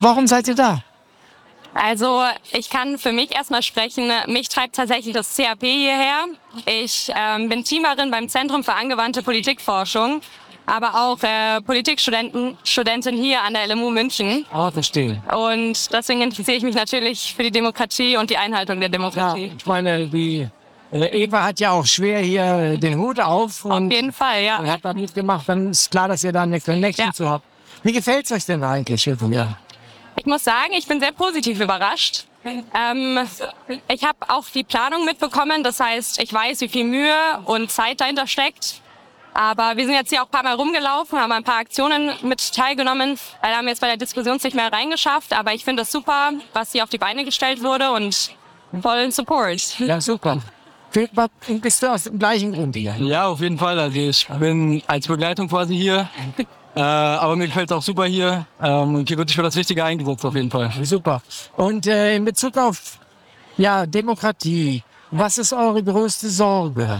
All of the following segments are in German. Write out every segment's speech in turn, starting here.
Warum seid ihr da? Also ich kann für mich erstmal sprechen. Mich treibt tatsächlich das CAP hierher. Ich bin Teamerin beim Zentrum für angewandte Politikforschung, aber auch Studentin hier an der LMU München. Verstehe. Und deswegen interessiere ich mich natürlich für die Demokratie und die Einhaltung der Ja, Demokratie. ich meine, Eva hat ja auch schwer hier den Hut auf Auf und jeden Fall, ja. hat da mitgemacht. Dann ist klar, dass ihr da eine Connection Ja. zu habt. Wie gefällt es euch denn eigentlich? Ja. Ich muss sagen, ich bin sehr positiv überrascht. Ich habe auch die Planung mitbekommen. Das heißt, ich weiß, wie viel Mühe und Zeit dahinter steckt. Aber wir sind jetzt hier auch ein paar Mal rumgelaufen, haben ein paar Aktionen mit teilgenommen. Leider haben wir jetzt bei der Diskussion nicht mehr reingeschafft. Aber ich finde es super, was hier auf die Beine gestellt wurde und vollen Support. Ja, super. Bist du aus dem gleichen Grund hier? Ja, auf jeden Fall. Also ich bin als Begleitung quasi hier. Aber mir gefällt es auch super hier. Und hier wird sich für das Wichtige eingesetzt auf jeden Fall. Super. Und in Bezug auf Demokratie, was ist eure größte Sorge?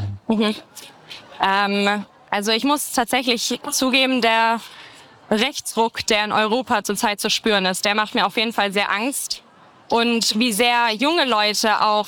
Also ich muss tatsächlich zugeben, der Rechtsruck, der in Europa zurzeit zu spüren ist, der macht mir auf jeden Fall sehr Angst. Und wie sehr junge Leute auch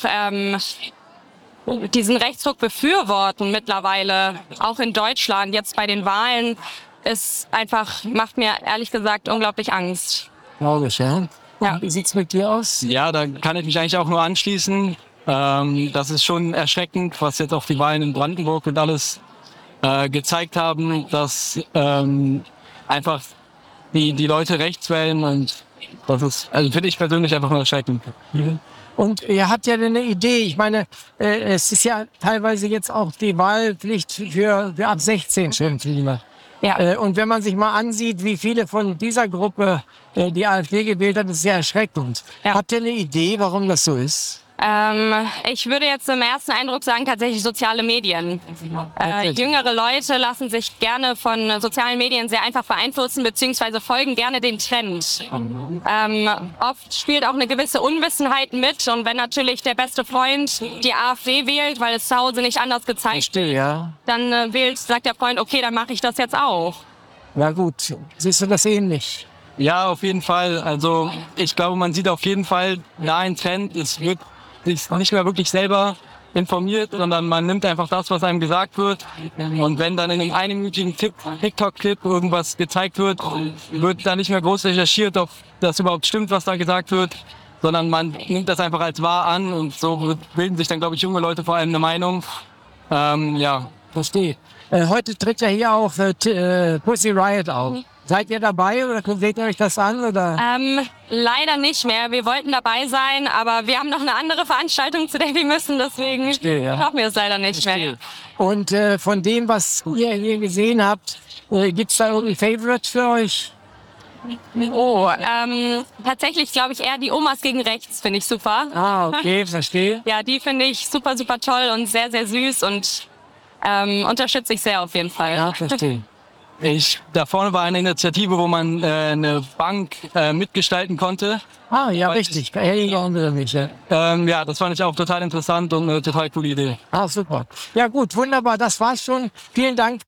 diesen Rechtsruck befürworten mittlerweile, auch in Deutschland, jetzt bei den Wahlen, ist einfach, macht mir ehrlich gesagt unglaublich Angst. Logisch, ja? Ja. Wie sieht's mit dir aus? Ja, da kann ich mich eigentlich auch nur anschließen. Das ist schon erschreckend, was jetzt auch die Wahlen in Brandenburg und alles gezeigt haben, dass einfach die Leute rechts wählen, und das ist, also finde ich persönlich einfach nur erschreckend. Und ihr habt ja eine Idee. Ich meine, es ist ja teilweise jetzt auch die Wahlpflicht für ab 16 schon. Ja. Und wenn man sich mal ansieht, wie viele von dieser Gruppe die AfD gewählt hat, ist sehr erschreckend. Ja. Habt ihr eine Idee, warum das so ist? Ich würde jetzt im ersten Eindruck sagen, tatsächlich soziale Medien. Jüngere Leute lassen sich gerne von sozialen Medien sehr einfach beeinflussen, beziehungsweise folgen gerne den Trend. Oft spielt auch eine gewisse Unwissenheit mit, und wenn natürlich der beste Freund die AfD wählt, weil es zu Hause nicht anders gezeigt wird, Ja. dann sagt der Freund, okay, dann mache ich das jetzt auch. Na gut, siehst du das ähnlich? Ja, auf jeden Fall. Also ich glaube, man sieht auf jeden Fall da einen Trend. Es wird sich nicht mehr wirklich selber informiert, sondern man nimmt einfach das, was einem gesagt wird. Und wenn dann in einem einminütigen TikTok-Clip irgendwas gezeigt wird, wird da nicht mehr groß recherchiert, ob das überhaupt stimmt, was da gesagt wird, sondern man nimmt das einfach als wahr an, und so bilden sich dann, glaube ich, junge Leute vor allem eine Meinung. Ja. Verstehe. Heute tritt ja hier auch Pussy Riot auf. Seid ihr dabei oder seht ihr euch das an? Oder? Leider nicht mehr. Wir wollten dabei sein, aber wir haben noch eine andere Veranstaltung, zu der wir müssen. Deswegen schaffen wir es leider nicht mehr. Und von dem, was ihr hier gesehen habt, gibt es da irgendwie Favorite für euch? Tatsächlich glaube ich eher die Omas gegen rechts, finde ich super. Okay, verstehe. Ja, die finde ich super, super toll und sehr, sehr süß, und unterstütze ich sehr auf jeden Fall. Ja, verstehe. Da vorne war eine Initiative, wo man eine Bank mitgestalten konnte. Ja, richtig. Ja, das fand ich auch total interessant und eine total coole Idee. Super. Ja gut, wunderbar. Das war's schon. Vielen Dank.